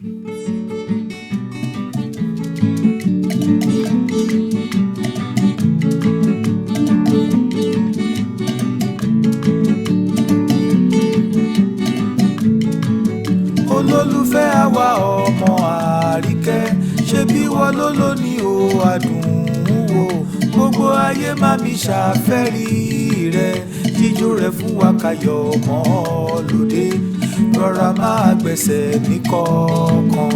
olólùfẹ́ àwa ọmọ Àríkẹ́, ṣe bí wọ́n ló ní o adùn wò, gbogbo ayé má mi ṣàfẹ́rí rẹ̀, jíjó rẹ̀ fún wa káyọ̀ mọ́ lóde, rọra máa gbẹ̀sẹ̀ ní kọ̀ọ̀kan.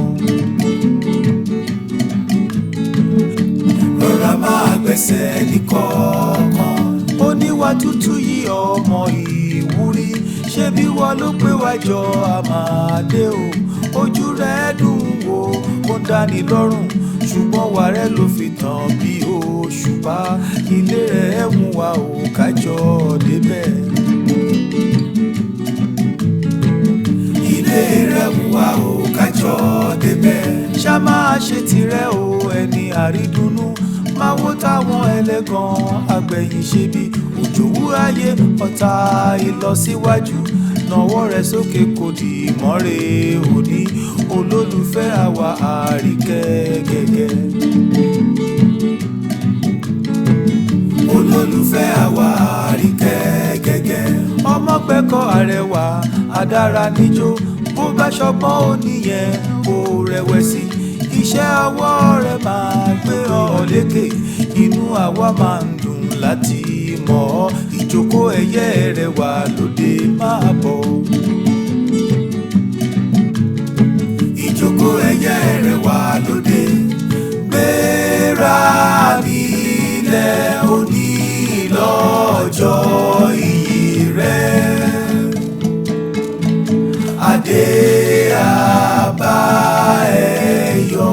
Rọra máa gbẹ̀sẹ̀ ní kọ̀ọ̀kan. Oníwà tútù yìí ọmọ ìwúrí, ṣé bí wọ́n ló pé wá jọ àmàdé o, ojú rẹ̀ dùn wò ó ń dáni lọ́rùn, ṣùgbọ́n wà rẹ̀ ló fi tàn bí òṣùpá, ilé rẹ̀ mú wa ò kájọ débẹ̀. Ilé rẹ̀ mú wa ò kájọ débẹ̀. Ṣá máa ṣe tirẹ̀ o ẹni àrídùnnú, máa wó táwọn ẹlẹ́gàn àgbẹ̀yìn ṣe bí òjòwú ayé ọ̀tá ìlọsíwájú, nawọ́ rẹ̀ sókè kò dì mọ́rẹ̀ òní, olólùfẹ́ àwa Àríkẹ́ gẹ́gẹ́. Olólùfẹ́ àwa Àríkẹ́ gẹ́gẹ́. Ọmọ gbẹ́kọ̀ arẹwà adára níjó, bó bá ṣọgbọ́n oníyẹn kò rẹ̀wẹ̀sì, iṣẹ́ ọwọ́ rẹ̀ máa gbé ọ lékè, inú àwa máa ń dùn láti mọ̀ ọ́, ìjókòó ẹyẹ rẹ̀ wà lóde máa bọ̀. Ìjókòó ẹyẹ rẹ̀ wà lóde, gbéra nílẹ̀ òní lọ́jọ́ iyì rẹ̀, adé àbá ẹ̀ yọ.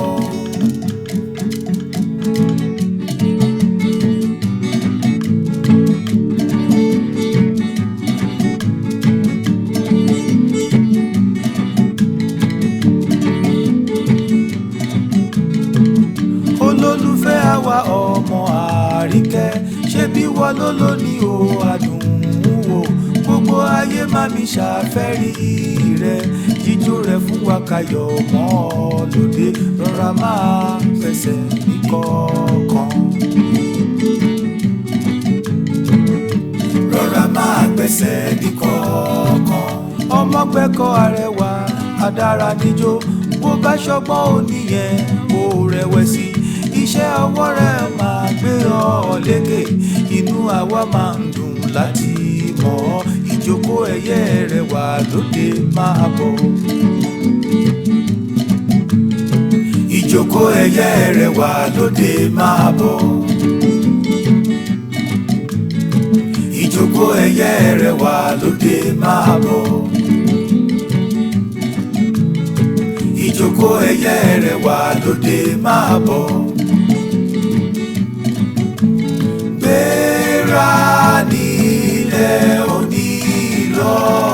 Olólùfẹ́ àwa ọmọ Àríkẹ́, ṣé bí wọ́n ló ní o adùn wò, gbogbo ayé má mi ṣàfẹ́rí rẹ̀, jíjó rẹ̀ fún wa káyọ̀ mọ́ lóde, rọra máa gbẹ̀sẹ̀ ní kọ̀ọ̀kan. Rọra máa gbẹ̀sẹ̀ ní kọ̀ọ̀kan. Ọmọ gbẹ́kọ̀ arẹwà adára níjó, bó bá ṣọgbọ́n oníyẹn kò rẹ̀wẹ̀sì, iṣẹ́ ọwọ́ rẹ̀ máa gbé ọ lékè, inú àwa máa ń dùn láti mọ̀ ọ́, ìjókòó ẹyẹ rẹ̀ wà lóde máa bọ̀. Ìjókòó ẹyẹ rẹ̀ wà lóde máa bọ̀. Ìjókòó ẹyẹ rẹ̀ wà lóde máa bọ̀. Ìjókòó ẹyẹ rẹ̀ wà lóde máa bọ̀. Gbéra nílẹ̀ òní lọ.